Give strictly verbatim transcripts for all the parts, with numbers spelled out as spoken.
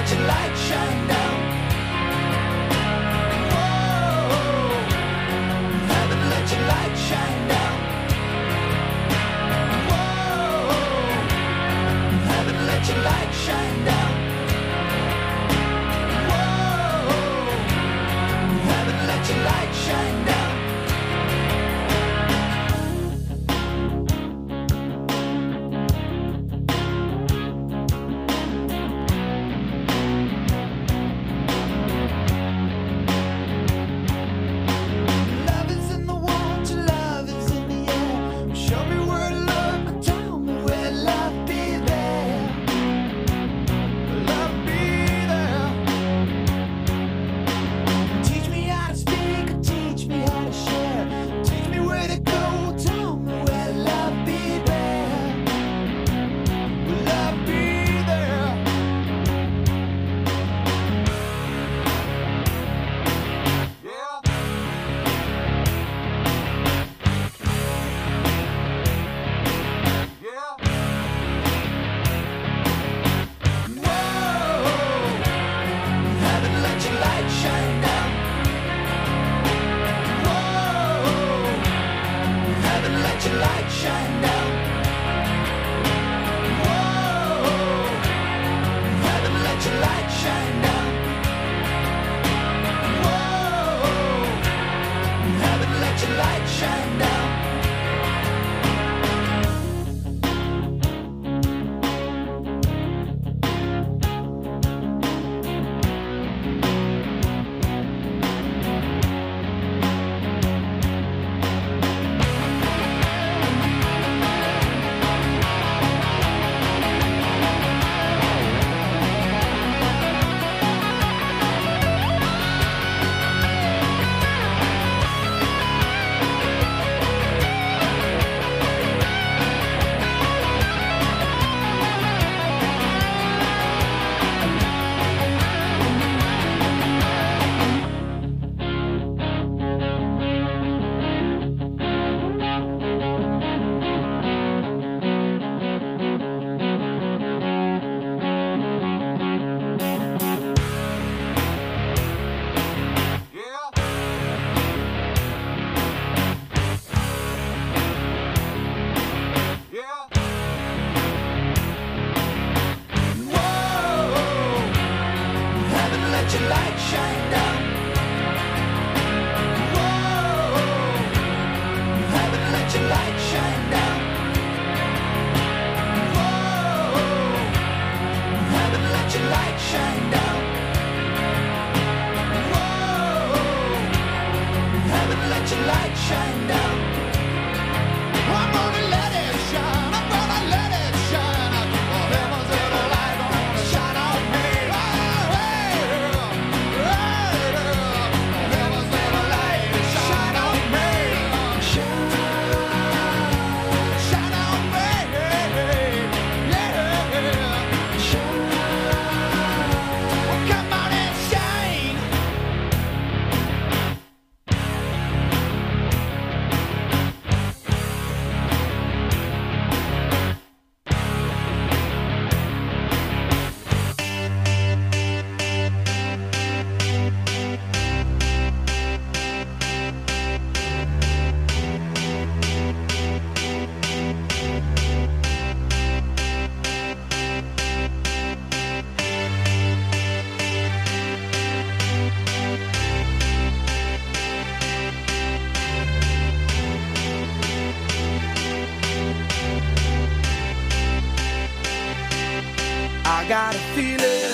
got a feeling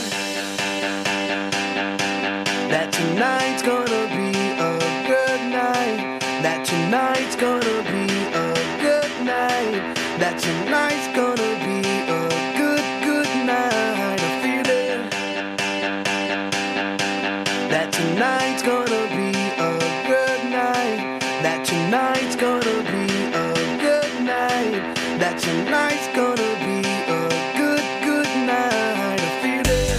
that tonight's gonna be a good night, that tonight's gonna be a good night, that tonight's gonna be a good, good night. A feeling that tonight's gonna be a good night, that tonight's gonna be a good night, that tonight's gonna be a good, good night. A feeling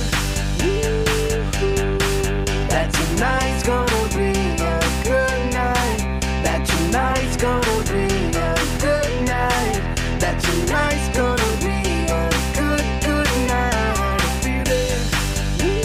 that tonight's gonna be a good night, that tonight's gonna be a good night, that tonight's gonna be a good, good night. A feeling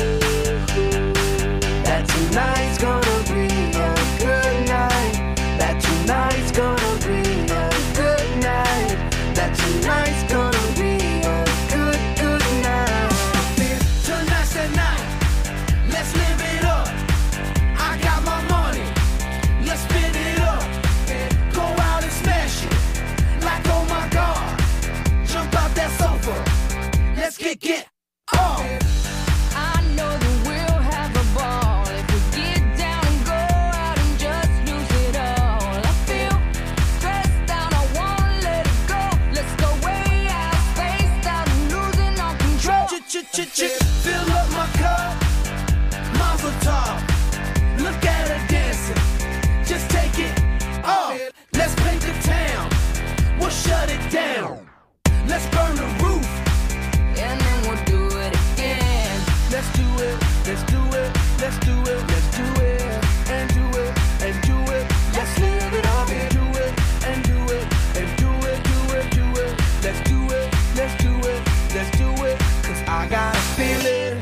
Fill up my cup, Mazel tov. Look at her dancing, just take it off. Let's paint the town, we'll shut it down. Let's burn the roof, and then we'll do it again. let's do it, let's do it, let's do it, let's do it, and do it, and do it. Let's live it up and do it, and do it, and do it, do it, do it. Let's do it, let's do it, let's do it. Cause I got a feeling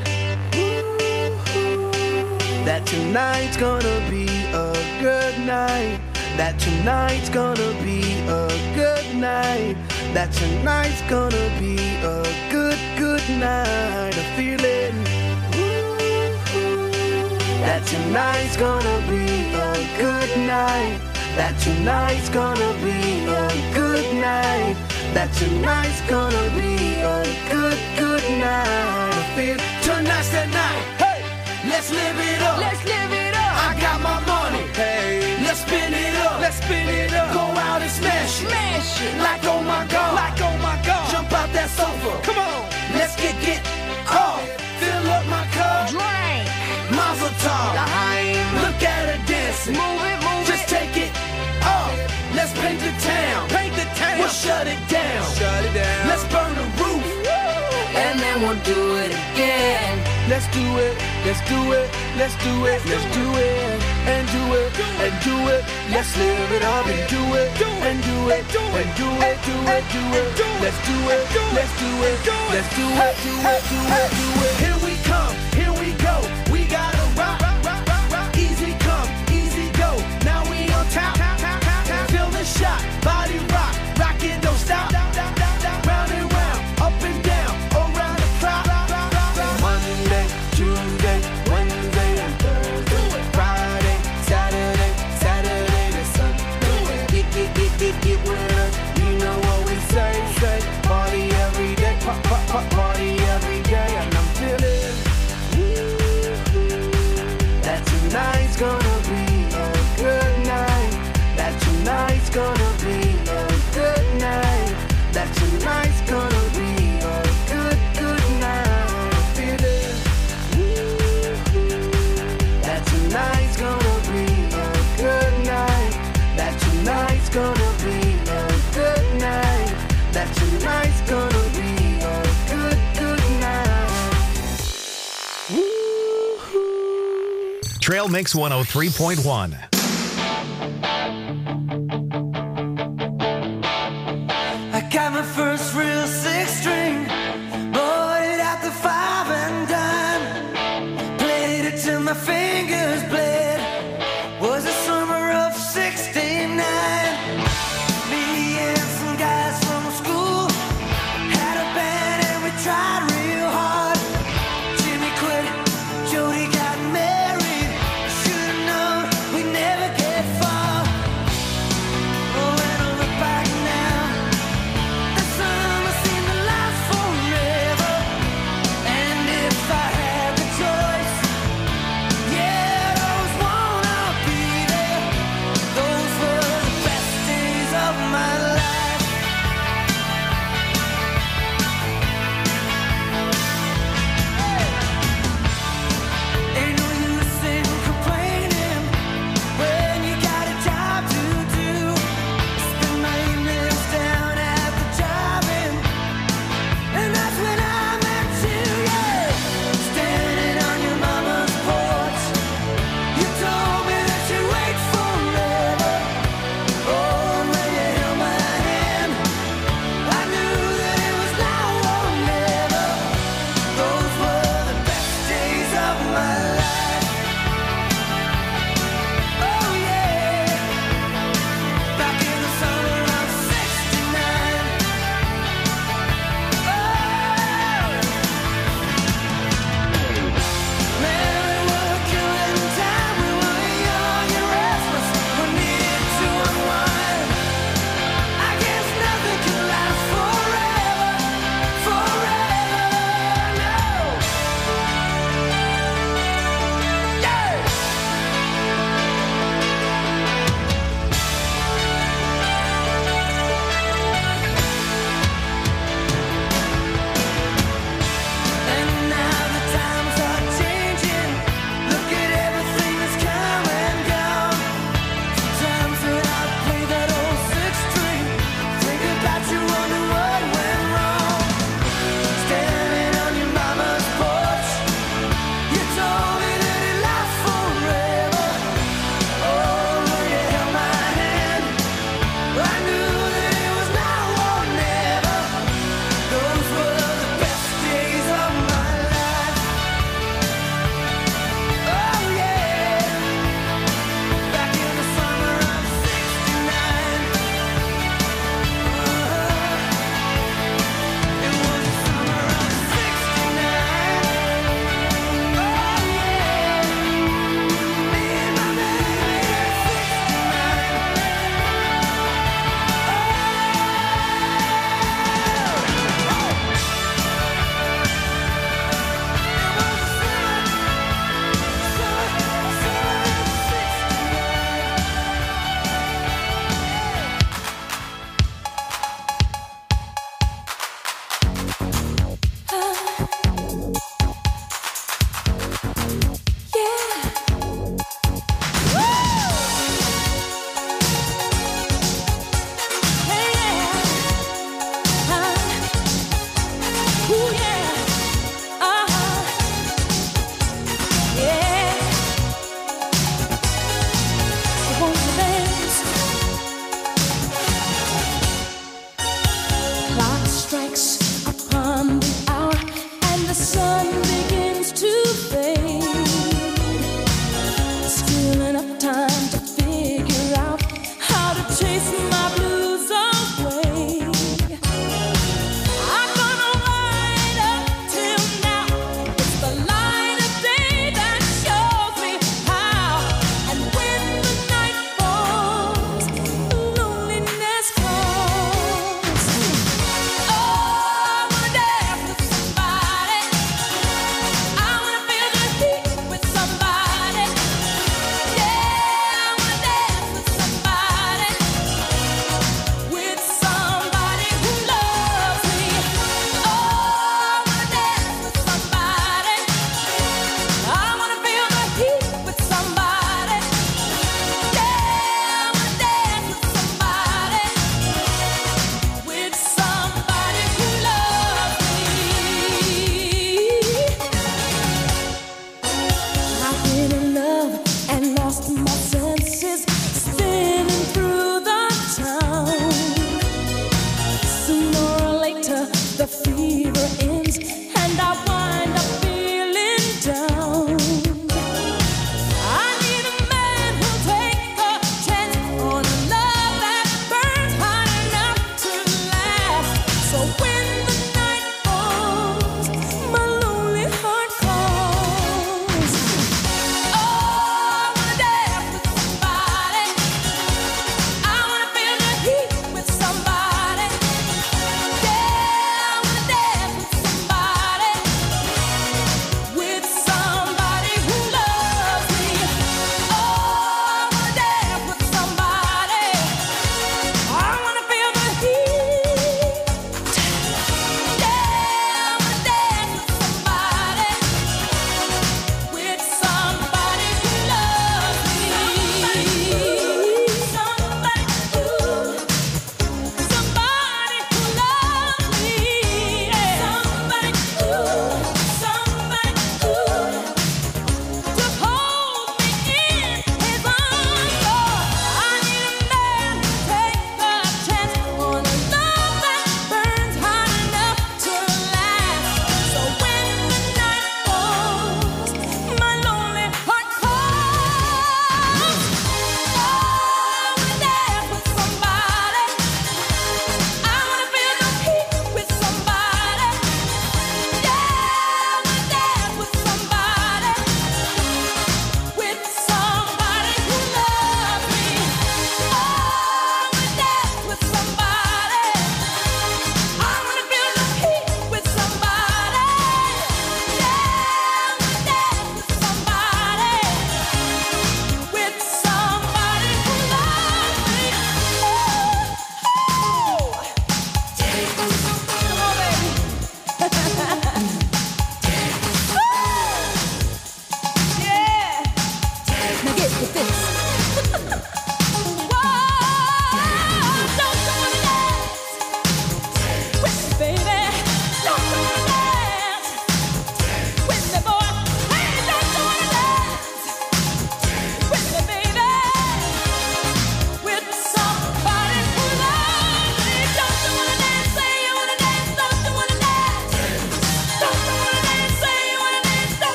that tonight's gonna be a good night. That tonight's gonna be a good night. That tonight's gonna be a good, good night. A feeling that tonight's gonna be a good night. That tonight's gonna be a good night. That tonight's gonna be a good, good night. I feel tonight's the night. Hey, let's live it up. Let's live it up. I got my money. Hey, let's spin it up. Let's spin it up. Go out and smash it. Smash it. Like oh my god. Like oh my god. Jump out that sofa. Come on. Let's get get off. Fill up my cup. Drink. Mazel tov. L'chaim. Look at her dancing. Move it, move Just it. take it off. Let's paint the town. Paint the town. We'll shut it down. Shut it down. Let's burn the roof. And then we'll do it again. Let's do it. Let's do it. Let's do it. Let's do it. And do it. And do it. Let's live it up and do it. And do it. And do it. Do it. Do it. Let's do it. Let's do it. Let's do it. Do it. Do it. Do it. Here we come. Here we go. We gotta rock. Easy come. Easy go. Now we on top. Feel the shot. Body rock. Rock it. Don't stop. Round and round. Up and down. Around the clock. Monday, Tuesday, Wednesday, and Thursday. Friday, Saturday, Saturday to Sunday. Get, get, get, get, get with us. You know what we say, say. Party every day, pop, pop, pop, party every day. And I'm feeling that tonight's gonna be a good night. That tonight's gonna be a good night. That tonight's gonna be a good, good night. I'm feeling that tonight's gonna be a good night. That tonight's gonna be a good night. That tonight's gonna be a good, good night. Woo-hoo. Trail Mix one oh three point one. I got my first real six string, bought it at the five and dime, played it till my fingers bled. Was the summer of sixty-nine. Me and some guys from school had a band and we tried real hard. Jimmy quit, Jody got married. Should've known we never get far. Oh, when I look back now, the summer seemed to last forever. And if I had the choice, yeah,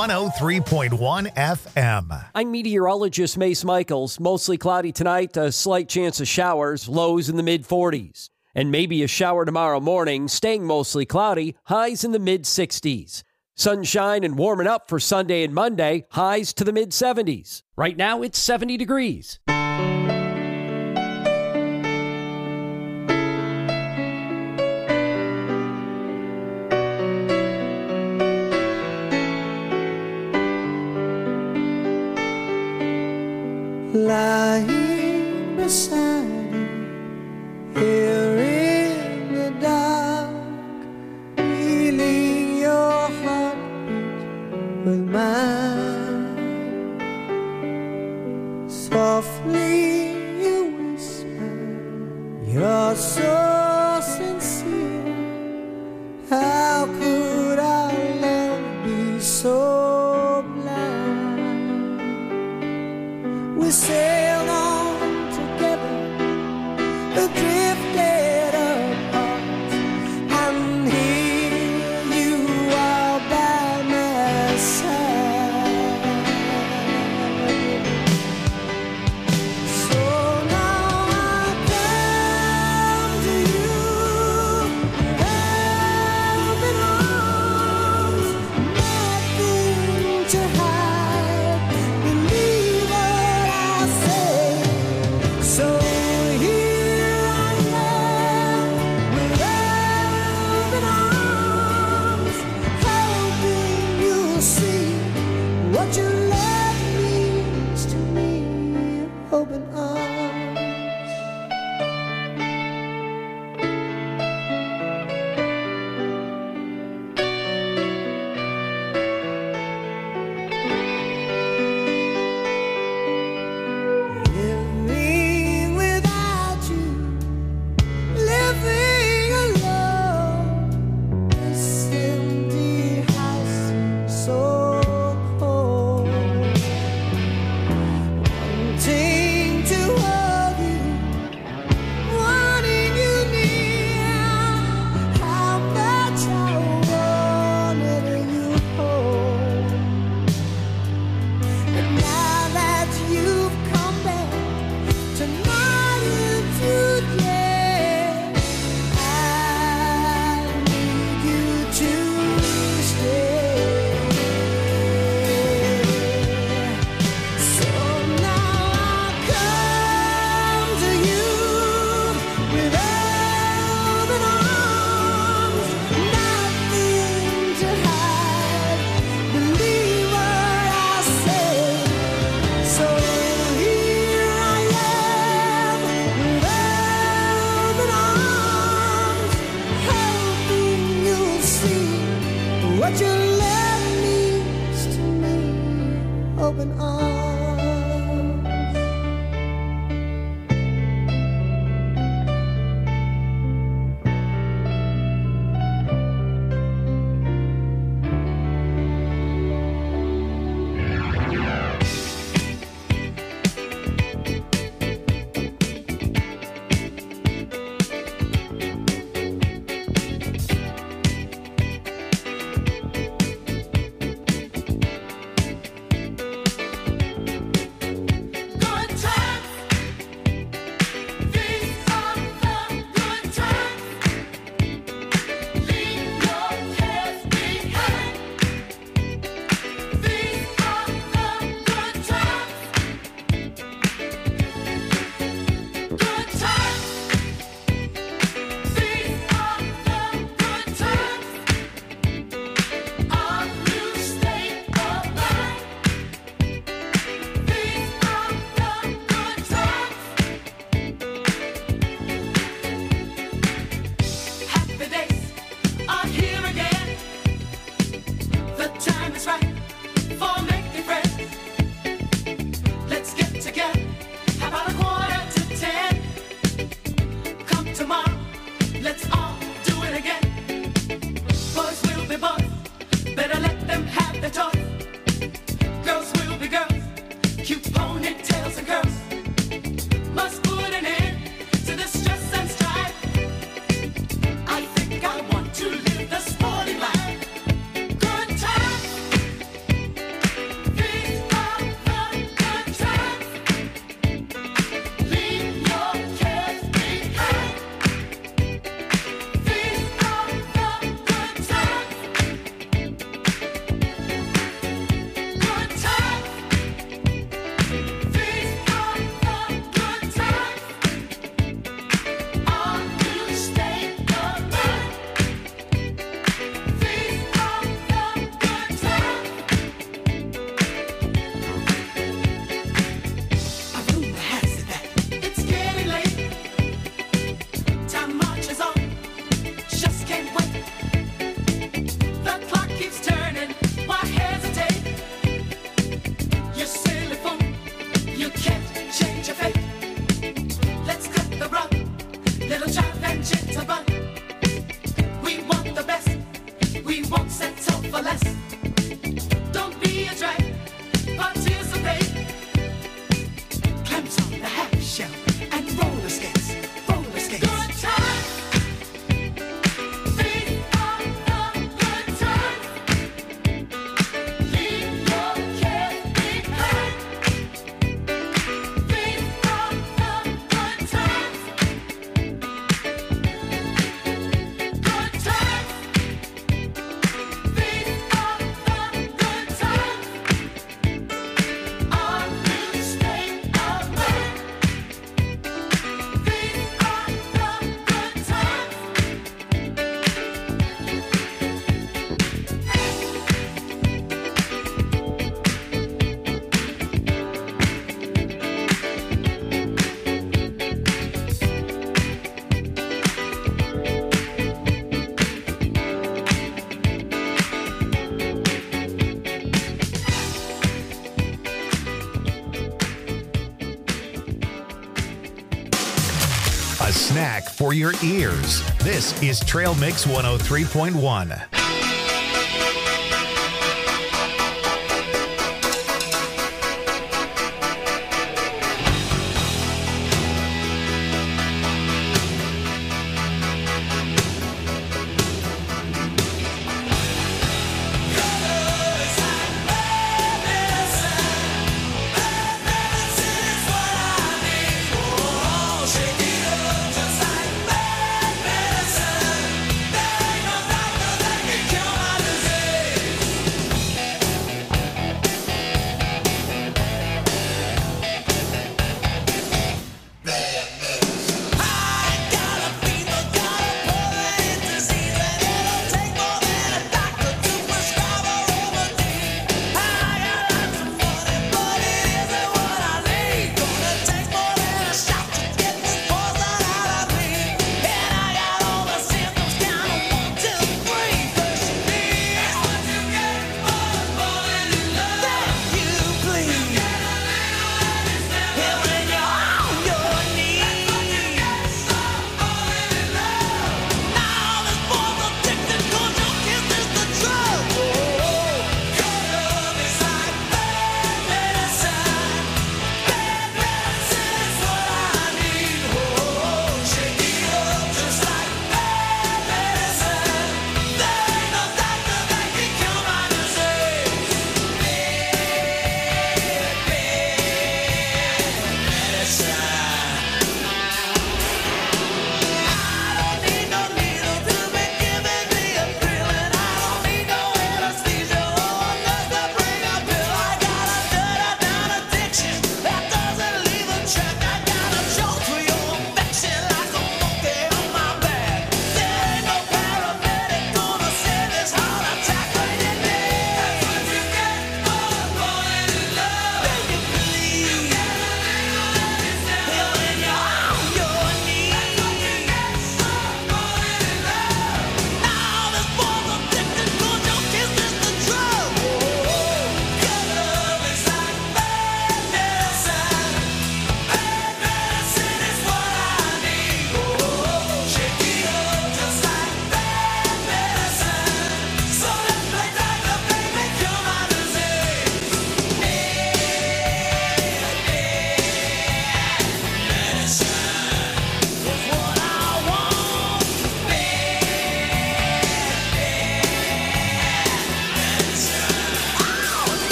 one oh three point one F M. I'm meteorologist Mace Michaels. Mostly cloudy tonight, a slight chance of showers, lows in the mid forties. And maybe a shower tomorrow morning, staying mostly cloudy, highs in the mid sixties. Sunshine and warming up for Sunday and Monday, highs to the mid seventies. Right now, it's seventy degrees. Lying beside you, here in the dark, feeling your heartbeat with mine. Softly you whisper, you're so sincere. How could our love be so blind? We sailed on together, drifted apart, and here you are by my side. So now I come to you, open arms, nothing to hide. Believe what I say. So here I am with open arms, hoping you'll see what your love means to me. Open arms. Living without you, living alone. This empty house seems so cold. Wanting to hold you, wanting you near. How much I wanted you home. And now that you've come back tonight into day, I need you to stay. So now I come to you with open arms, nothing to hide. Believe what I say. So here I am with open arms, hoping you'll see what your love means to me. Open arms. We won't settle for less. Don't be a drag, participate. Clamps on the half shell and roller skates, roller skates. Good time. These are the good times. Leave your cares behind. These are the good times. Good times. These are the good times. Are you staying away? These are the good times. A snack for your ears. This is Trail Mix one oh three point one.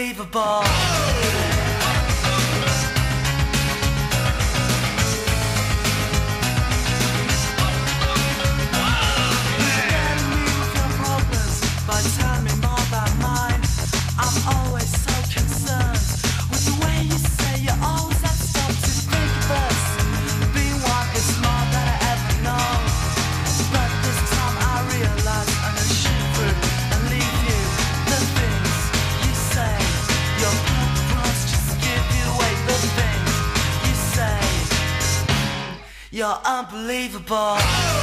unbelievable. But tell me more about mine. I'm always so concerned with the way you say you always have stuff to think of us. Being one is more than I ever know. But this time I realize I'm gonna shoot through and leave you. The things you say, your purpose just give you away. The things you say, you're unbelievable.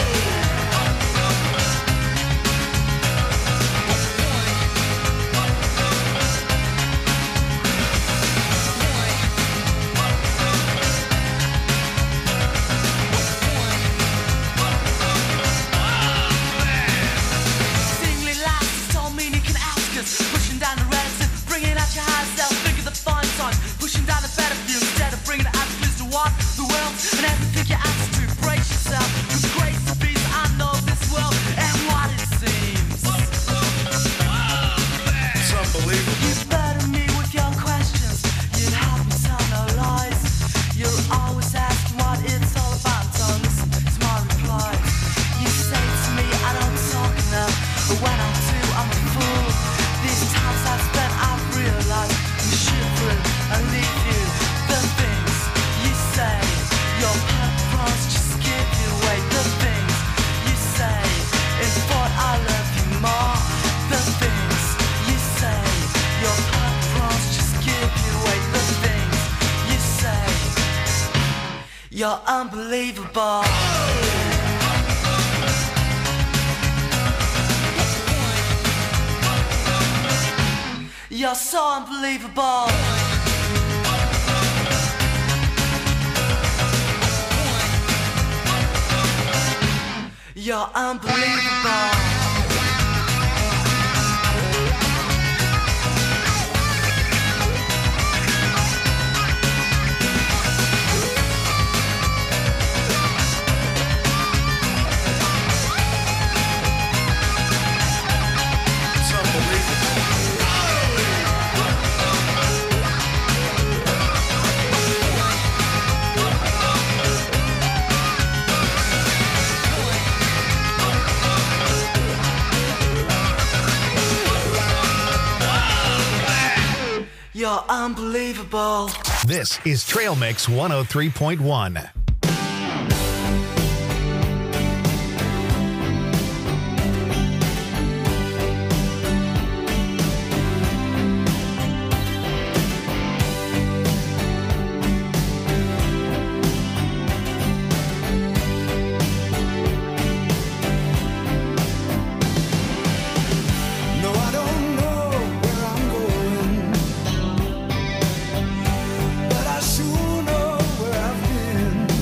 Pushing down the reds and bringing out your higher self. Think of the fun time, pushing down the better view instead of bringing it out to walk the world and everything you ask to brace yourself. With grace and peace, I know this world and what it seems. It's unbelievable. You better me with your questions. You'd help me tell no lies. You're always asking what it's all about. Don't listen to my replies. You say to me I don't talk enough, but when I do, I'm a fool. These times I've spent, I've realized you shoot through and leave you. The things you say, your purpose just give you away. The things you say, in thought I love you more. The things you say, your purpose just give you away. The things you say, you're unbelievable. You're so unbelievable. You're unbelievable. You're unbelievable. This is Trail Mix one oh three point one. No, I don't know where I'm going, but I sure know where I've been.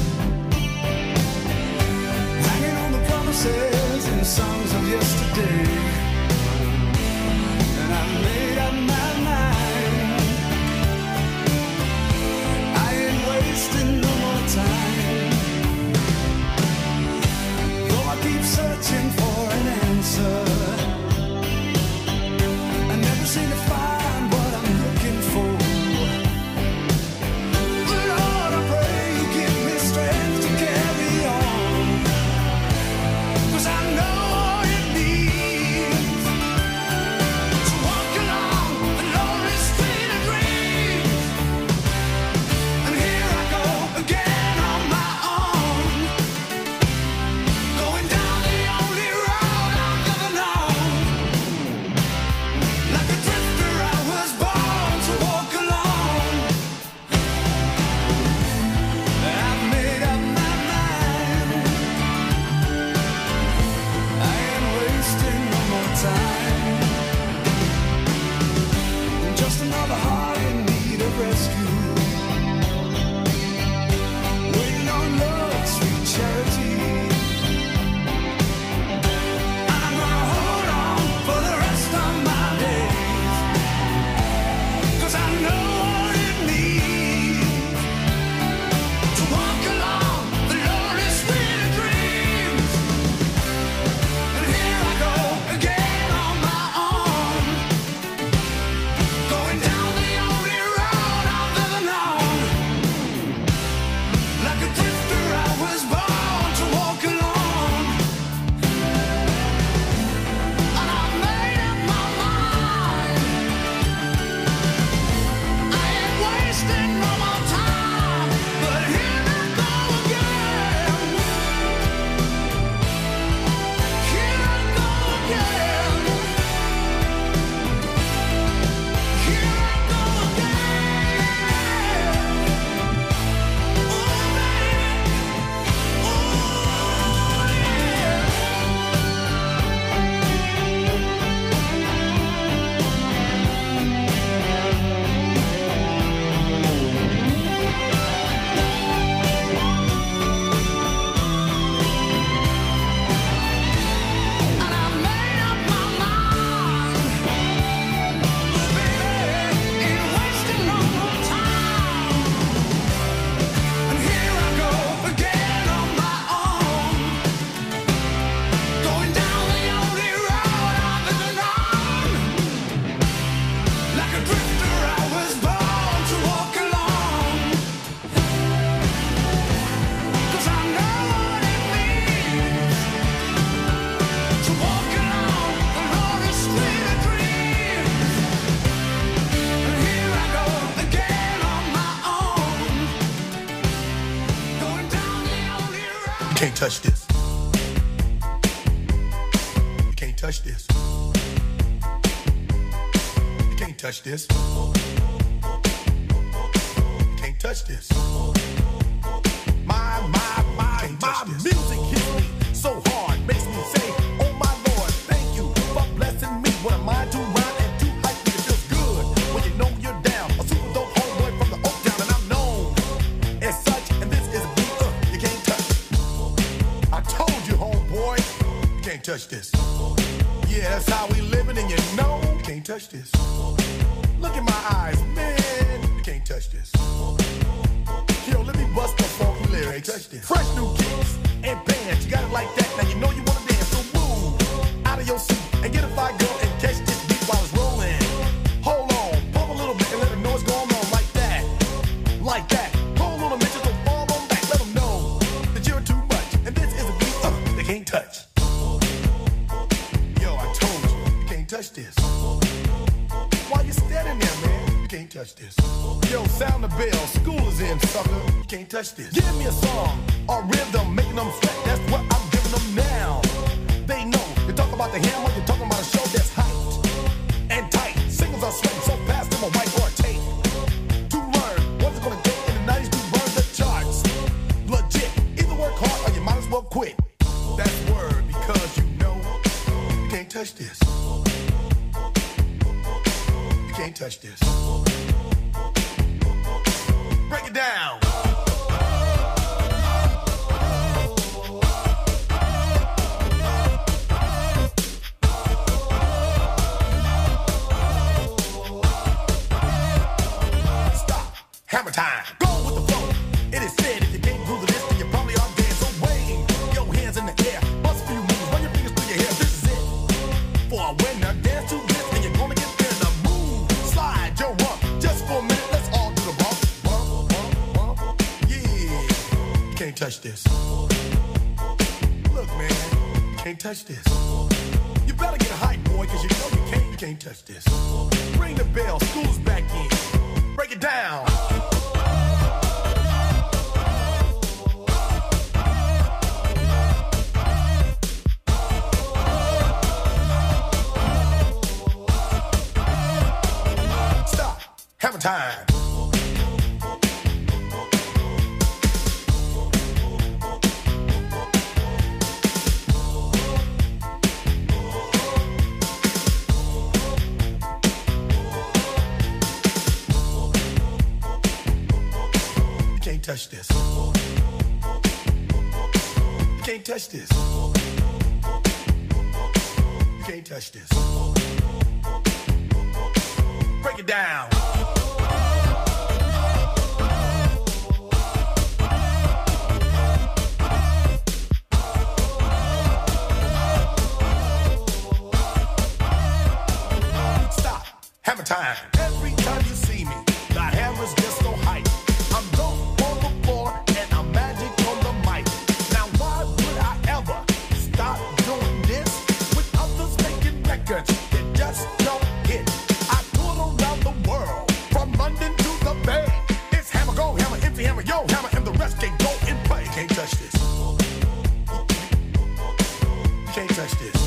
You can't touch this. You can't touch this. You can't touch this. You can't touch this. My, my, my, my music hits me so hard, makes me say, oh my Lord, thank you for blessing me. What am I to rhyme and to hype me? It feels good when you know you're down. A super dope homeboy from the Oak Town, and I'm known as such. And this is a beat uh, you can't touch. I told you, homeboy, you can't touch this. Yeah, that's how we living, and you know you can't touch this. Look in my eyes, man, you can't touch this. Yo, let me bust the funky lyrics. Touch this. Fresh new kicks and bands, you got it like that. Now you know you wanna dance, so move out of your seat and get a fire girl and catch this beat while it's rolling. Hold on, pump a little bit and let them know what's going on like that, like that. Pull a little bit, just don't fall on back. Let them know that you're too much, and this is a beat uh, they can't touch. Yo, I told you, you can't touch this. Why you standing there, man? You can't touch this. Yo, sound the bell, school is in, sucker. You can't touch this. Give me a song or rhythm, making them sweat. That's what I'm giving them now. They know. You talk about the hammer, you're talking about a show that's hyped and tight. Singles are sweating so fast, them a white or a tape. To learn what's it gonna take in the nineties to burn the charts. Legit. Either work hard or you might as well quit. That's word because you know you can't touch this. You can't touch this. Break it down. Stop. Hammer time. Go with the flow. It is said if you can't groove this, then you probably are dead. So wave your hands in the air. Bust a few moves. Run your fingers through your hair. This is it. For a winner, dance to this, and you're gonna get there. The move. Slide your rump. Just for a minute, let's all do the bump. Bump, bump, bump. Yeah. You can't touch this. Look, man. You can't touch this. You better get hype, boy, cause you know you can't, you can't touch this. Ring the bell, school's back in. Break it down. Stop. Hammer time. You can't touch this. You can't touch this. You can't touch this. Break it down. Stop. Hammer time. Every time you see me, the hammer's just so hype. I'm dope on the floor and I'm magic on the mic. Now why would I ever stop doing this with others making records that just don't hit? I tour around the world from London to the Bay. It's hammer go, hammer empty, hammer yo, hammer, and the rest can go and play. You can't touch this. You can't touch this.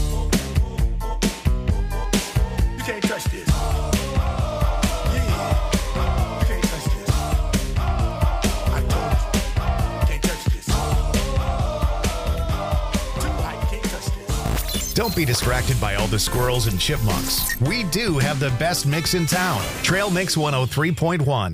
You can't touch this. Don't be distracted by all the squirrels and chipmunks. We do have the best mix in town. Trail Mix one oh three point one.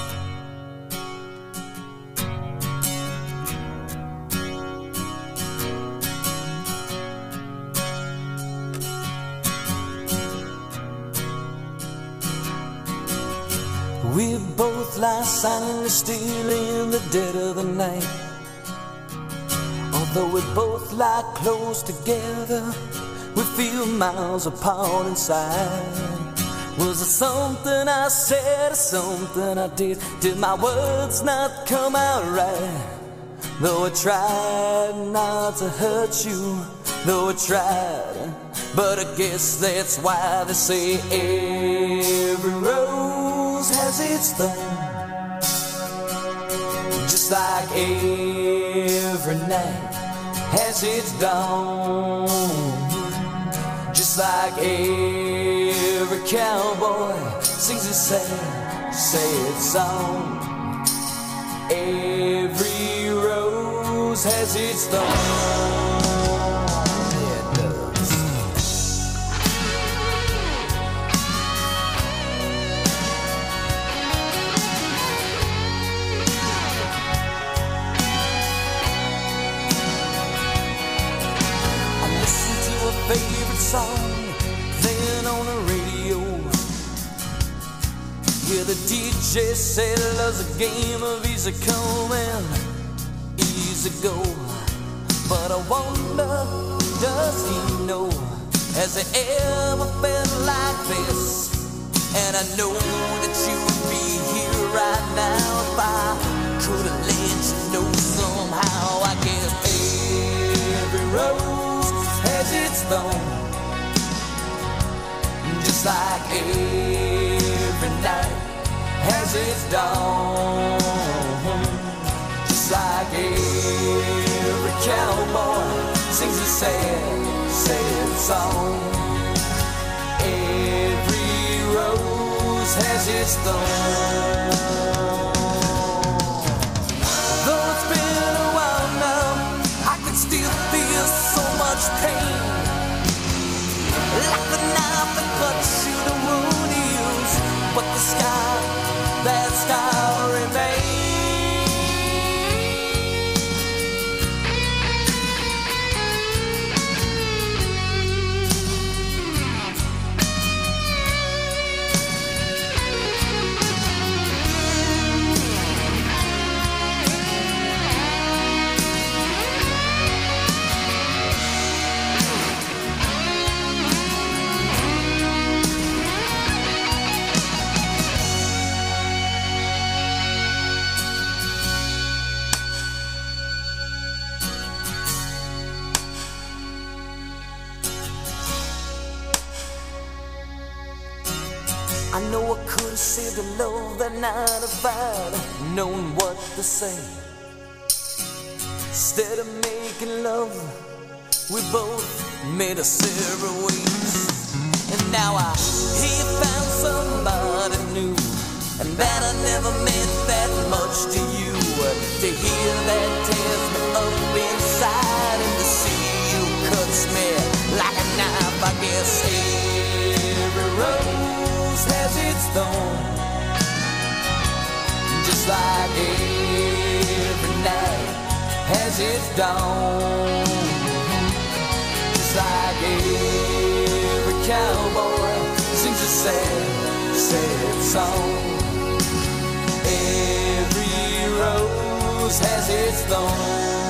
We both lie silently still in the dead of the night. Although we both lie close together, we feel miles apart inside. Was it something I said or something I did? Did my words not come out right? Though I tried not to hurt you, though I tried, but I guess that's why they say every rose has its thorn. Just like every night has its dawn. Just like every cowboy sings a sad, sad song. Every rose has its thorn. Yeah, it does. I listen to a favorite song playing on the radio. Yeah, the D J said love's a game of easy come and easy go. But I wonder, does he know? Has he ever been like this? And I know that you would be here right now if I could have let you know somehow. I guess every rose has its thorn, just like every night has its dawn. Just like every cowboy sings a sad, sad song. Every rose has its thorn. Though it's been a while now, I can still feel so much pain, like the knife that cuts you the wound heals, but the sky, that sky remains. I know I could have saved the love that night if I'd known what to say. Instead of making love, we both made us several ways. And now I hear you found somebody new, and that I never meant that much to you. To hear that tears me up inside, and to see you cuts me like a knife. I guess every rose has its thorn, just like every night has its dawn. Just like every cowboy sings a sad, sad song. Every rose has its thorn.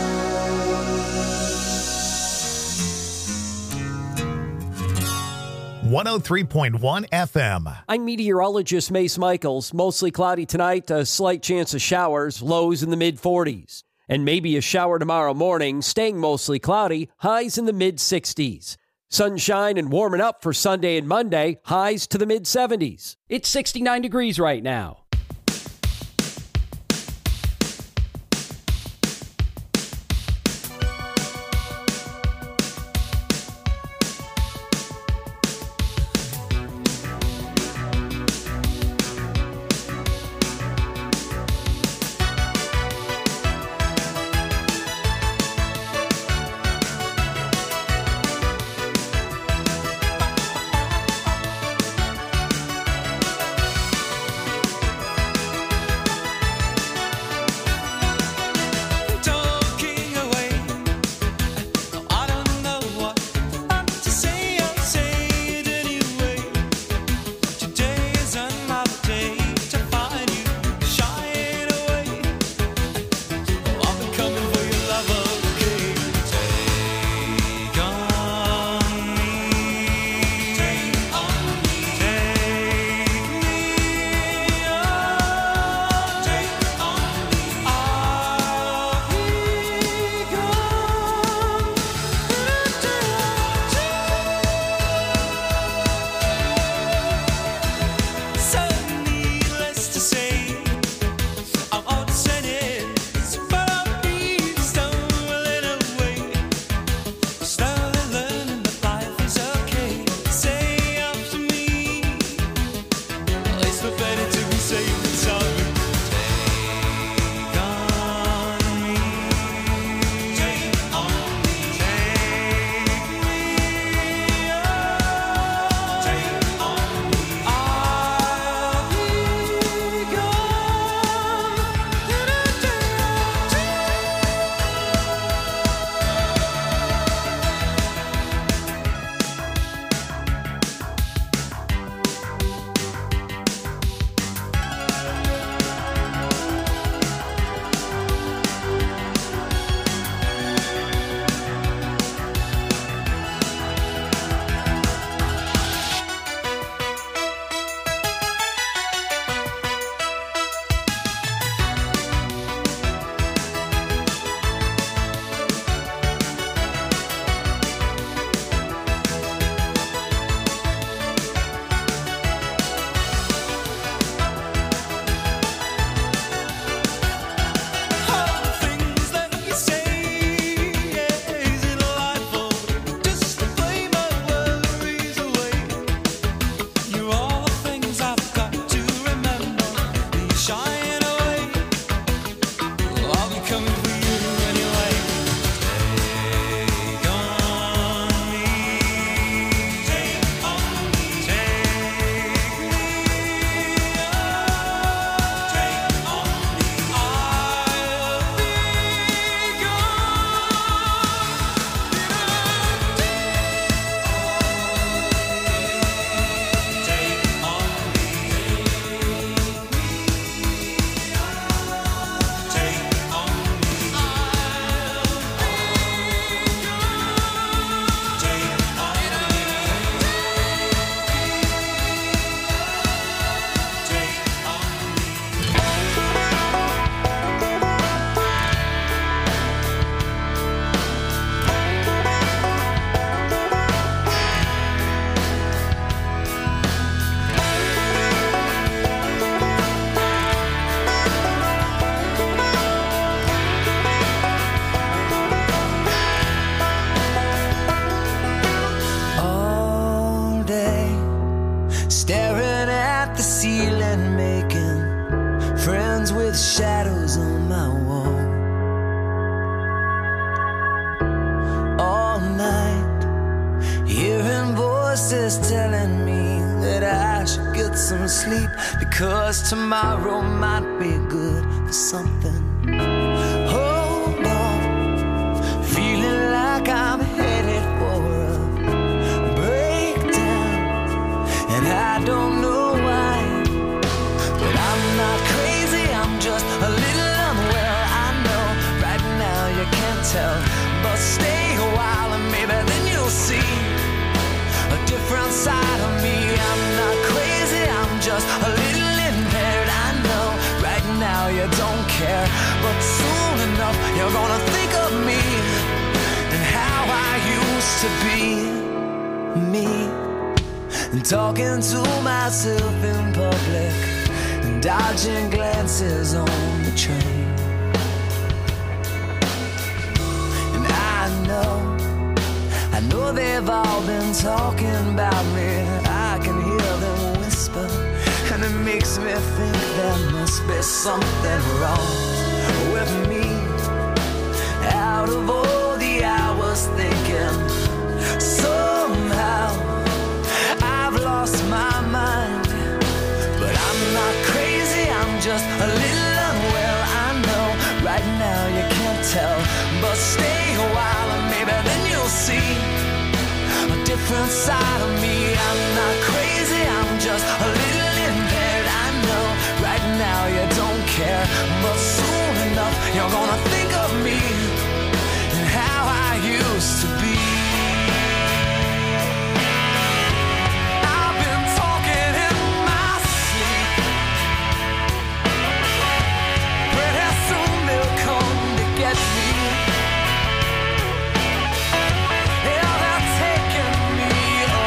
one oh three point one F M. I'm meteorologist Mace Michaels. Mostly cloudy tonight, a slight chance of showers, lows in the mid forties. And maybe a shower tomorrow morning, staying mostly cloudy, highs in the mid sixties. Sunshine and warming up for Sunday and Monday, highs to the mid seventies. It's sixty-nine degrees right now. ones with shadows on my wall. All night, hearing voices telling me that I should get some sleep, because tomorrow might be good for something. Hold on, feeling like I'm headed for a breakdown, and I don't know why, but I'm not crazy, I'm just a little unwell. I know right now you can't tell, but stay a while and maybe then you'll see a different side of me. I'm not crazy, I'm just a little impaired. I know right now you don't care, but soon enough you're gonna think of me and how I used to be me, and talking to myself in public and dodging glances on the train. And I know I know they've all been talking about me. I can hear them whisper, and it makes me think there must be something wrong with me. Out of all the hours thinking, somehow I've lost my mind. But I'm not crazy, I'm just a little unwell. I know right now you can't tell, but stay a while and maybe then you'll see a different side of me. I'm not crazy, I'm just a little impaired. I know right now you don't care, but soon enough you're gonna think of me and how I used to be. I've been talking in my sleep. Pretty soon they'll come to get me. Yeah, they're taking me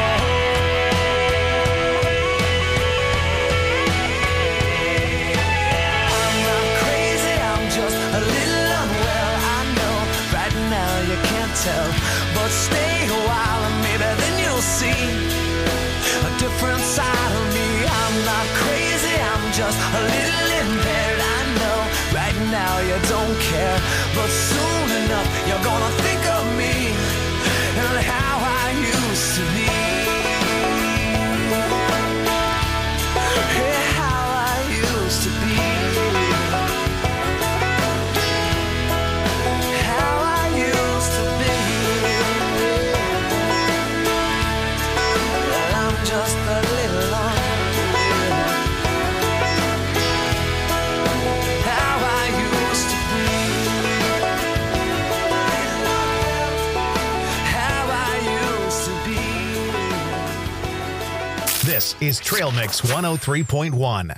away. I'm not crazy, I'm just a little unwell. I know right now you can't tell, but stay a while and maybe then you'll see a different side of me. I'm not crazy, I'm just a little impaired. I know right now you don't care, but soon enough you're gonna think of me and how I used to be. Yeah, how I used to be. How I used to be. Well, I'm just a little unreal. How I used to be. How I used to be. This is Trail Mix one oh three point one.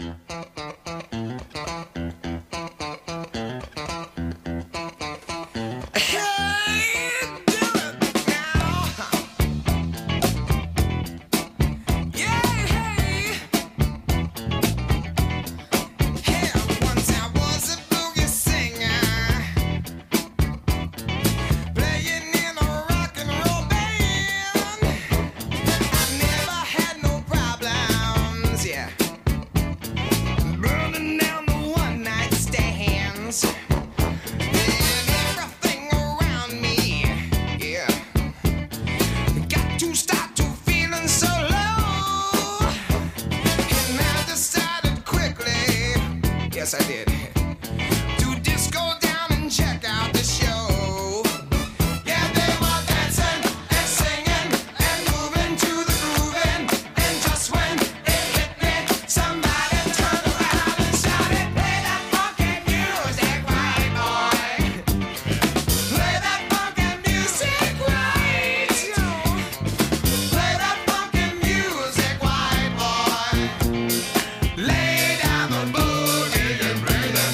Yes, I did. To just go down and check out the show. Yeah, they were dancing and singing and moving to the grooving. And just when it hit me, somebody turned around and shouted, "Play that funky music, white boy. Play that funky music, right. Play that funky music, white boy. Lay down the boogie and play that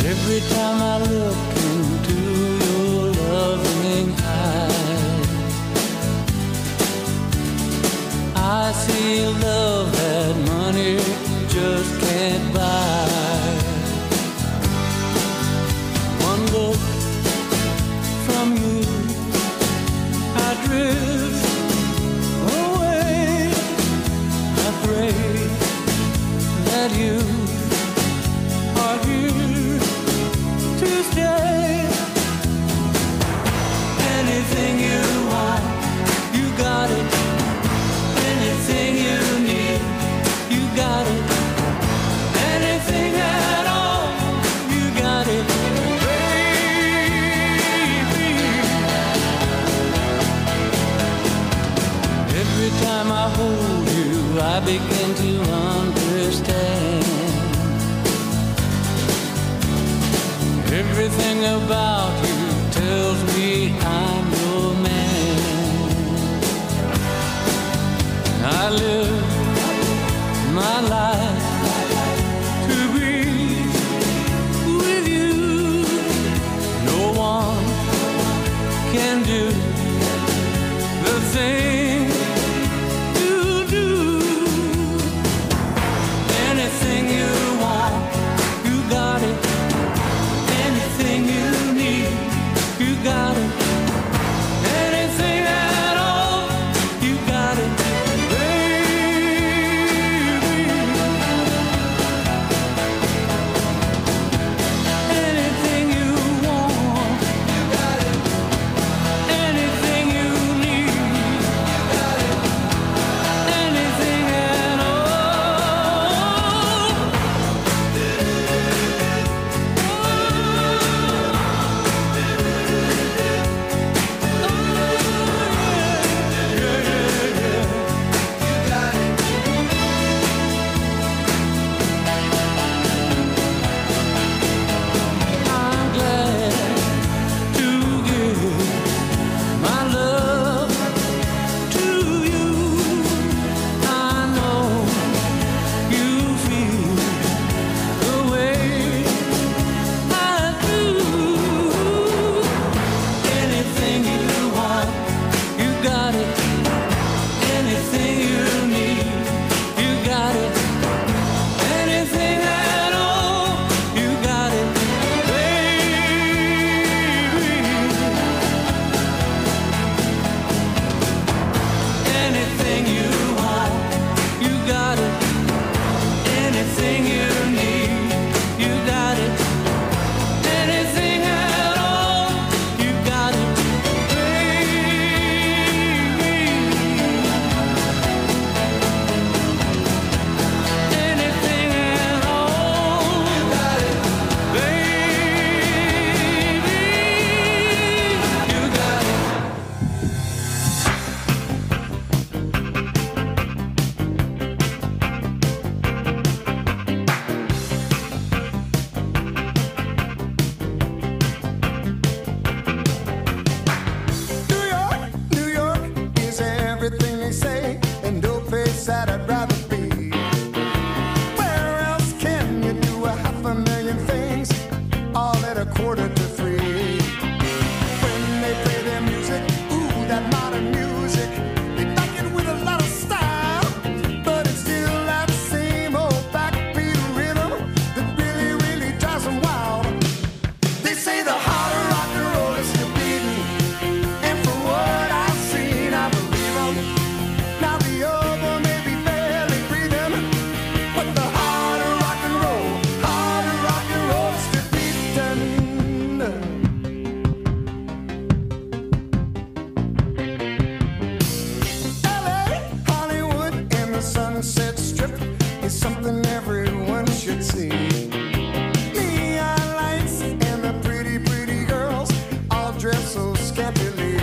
Every time I look into your loving eyes, I see love that money just can't buy. One look from you, I drift away. I pray that you are here to stay. Anything you want, you got it. Anything you need, you got it. Anything at all, you got it, baby. Every time I hold you, I begin to understand. Everything about you tells me I'm your man. I live my life to be with you. No one can do the thing you do. Anything you want, you got it. Anything you need, you got it. Anything at all, you got it, baby. Anything you want, you got it. Anything you need, you got it. Anything at all. I'm glad to give my love to you. I know you feel the way I do. Anything you want, you got it. Anything you need, you got it. Anything at all, you got it, baby. Anything you want, you got it. Anything you need, you got it. Anything at all, you got it, baby. Anything at all, you got it, baby. You got it. New York, New York is everything they say, and no place that I'd rather be. Where else can you do a half a million things all at a quarter to three? When they play their music, ooh, that modern music, they back it with a lot of style, but it's still that same old backbeat rhythm that really, really drives them wild. They say the harder rock and roll is still beating, and for what I've seen, I believe 'em. Now the other may be barely breathing, but the harder rock and roll, harder rock and roll is still beating. L A, Hollywood, and the Sunset Strip is something everyone should see. Neon lights and the pretty, pretty girls all dressed so scantily.